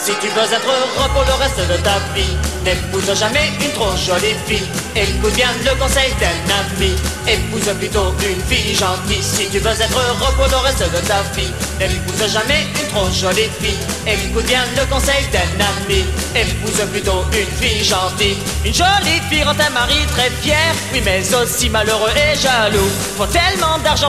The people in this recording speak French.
Si tu veux être heureux pour le reste de ta vie, n'épouse jamais une trop jolie fille. Écoute bien le conseil d'un ami, épouse plutôt une fille gentille. Si tu veux être heureux pour le reste de ta vie, n'épouse jamais une trop jolie fille. Écoute bien le conseil d'un ami, épouse plutôt une fille gentille. Une jolie fille rend un mari très fier, oui mais aussi malheureux et jaloux. Faut tellement d'argent